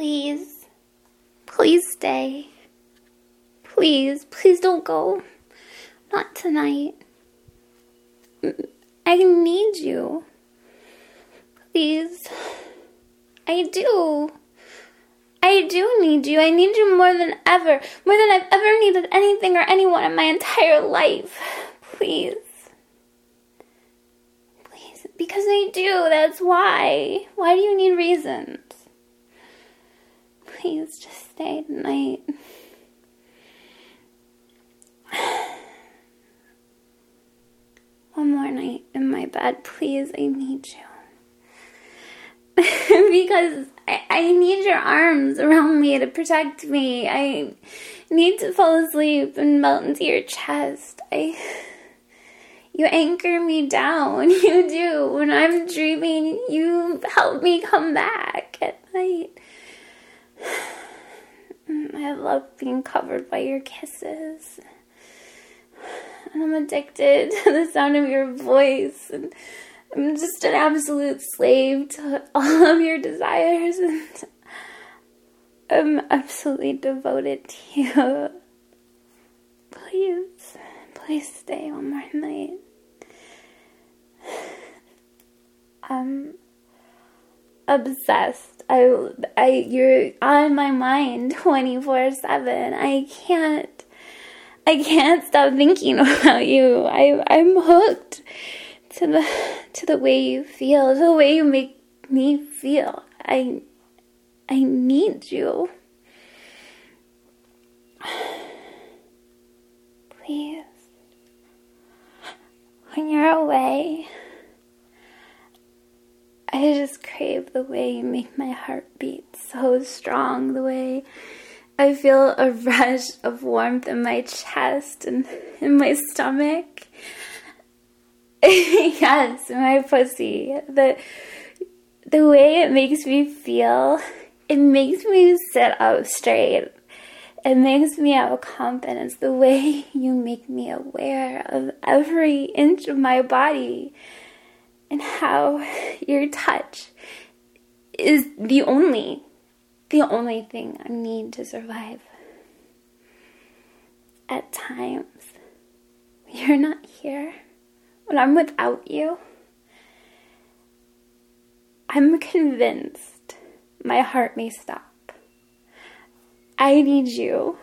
Please. Please stay. Please. Please don't go. Not tonight. I need you. Please. I do. I do need you. I need you more than ever. More than I've ever needed anything or anyone in my entire life. Please. Please. Because I do. That's why. Why do you need reasons? Please just stay tonight. One more night in my bed. Please, I need you. Because I need your arms around me to protect me. I need to fall asleep and melt into your chest. You anchor me down. You do. When I'm dreaming, you help me come back at night. I love being covered by your kisses. And I'm addicted to the sound of your voice. And I'm just an absolute slave to all of your desires. And I'm absolutely devoted to you. Please, please stay one more night. I'm obsessed. You're on my mind 24/7. I can't stop thinking about you. I'm hooked to the way you feel, the way you make me feel. I need you. Please. When you're away, I just crave the way you make my heart beat so strong, the way I feel a rush of warmth in my chest and in my stomach. Yes, my pussy. The way it makes me feel, it makes me sit up straight. It makes me have confidence. The way you make me aware of every inch of my body and how your touch is the only thing I need to survive. At times, when you're not here, when I'm without you, I'm convinced my heart may stop. I need you.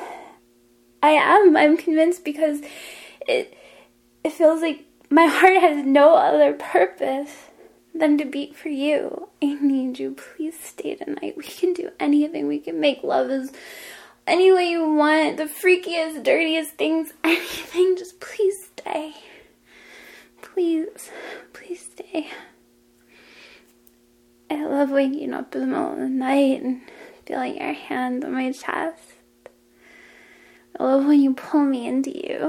I'm convinced because it feels like my heart has no other purpose than to beat for you. I need you. Please stay tonight. We can do anything. We can make love as any way you want. The freakiest, dirtiest things. Anything. Just please stay. Please. Please stay. I love waking up in the middle of the night and feeling your hand on my chest. I love when you pull me into you.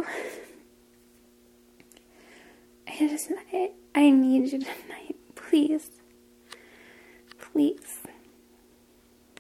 I need you tonight. Please. Please.